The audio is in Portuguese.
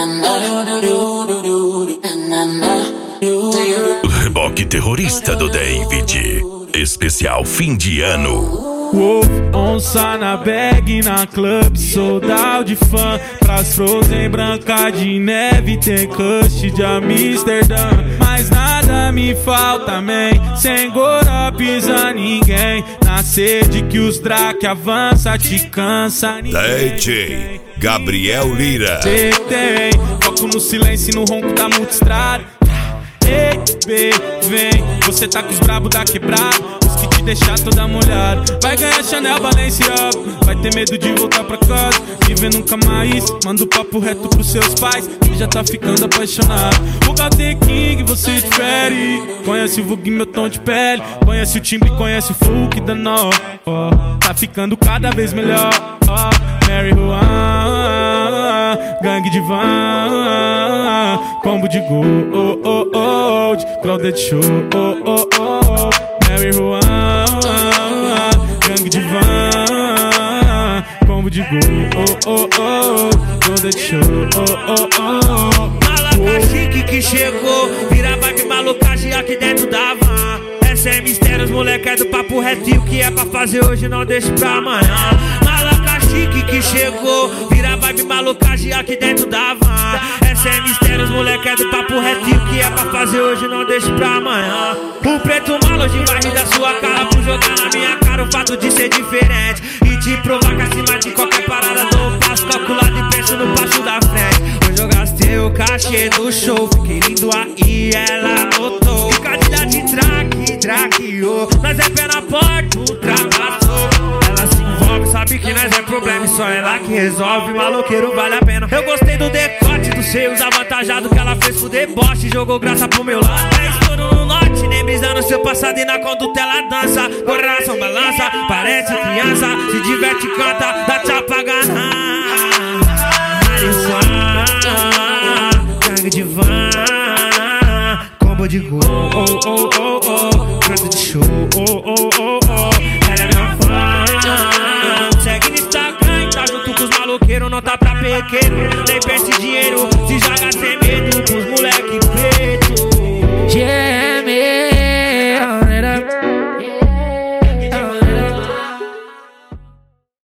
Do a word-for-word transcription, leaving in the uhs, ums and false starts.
Reboque terrorista do David. Especial fim de ano. Wolf, onça na bag, na club, soldado de fã. Pras Frozen, branca de neve, tem cush de Amsterdã. Mas nada me falta, man, sem gora pisa ninguém. Na sede que os Drake avança, te cansa ninguém. D J Gabriel Lira. Cê tem foco no silêncio e no ronco da multistrada. Ei, B, vem, você tá com os brabo da quebrada, os que te deixar toda molhada. Vai ganhar Chanel, Balenciaga, vai ter medo de voltar pra casa, viver nunca mais. Manda o papo reto pros seus pais, que já tá ficando apaixonado. O Galte King, você difere. Conhece o Vogue, meu tom de pele. Conhece o timbre, conhece o folk da nó. Oh, tá ficando cada vez melhor. Oh, Mary Juan, gangue de van, combo de gold, oh, oh, oh, crowded show, oh, oh, oh, Mary Juan, gangue de van, combo de gold, oh, oh, oh, crowded show, oh, oh, oh. Malaca chique que chegou, vira vibe malucagem aqui dentro da van. Essa é mistério, os moleque é do papo reto e o que é pra fazer hoje não deixa pra amanhã. Malaca chique que chegou, vira vibe malucagem aqui dentro da van. Essa é mistério, os moleque é do papo reto e o que é pra fazer hoje não deixa pra amanhã. O preto malo hoje vai rir da sua cara por jogar na minha cara o fato de ser diferente e te provar que acima de qualquer parada dou um passo calculado e penso no passo da frente. Hoje eu gastei o cachê do show, fiquei lindo aí, ela notou. Picadilha de traque, traqueou, nós é pé na porta, ultrapassou. Ela se envolve, sabe que nós é problema e só ela que resolve, maloqueiro vale a pena. Eu gostei do decote, do seios avantajado que ela fez pro deboche, jogou graça pro meu lado. É estouro no norte, nem brisando seu passado e na conduta ela dança. Coração balança, parece criança, se diverte, canta, dá tchau pra ganhar. Gangue de van, combo de gol, oh, oh, oh, oh, canto de show, oh, oh, oh, oh. Ela é minha fã, segue no Instagram, tá junto com os maloqueiros, não tá pra pequeno, nem pense dinheiro,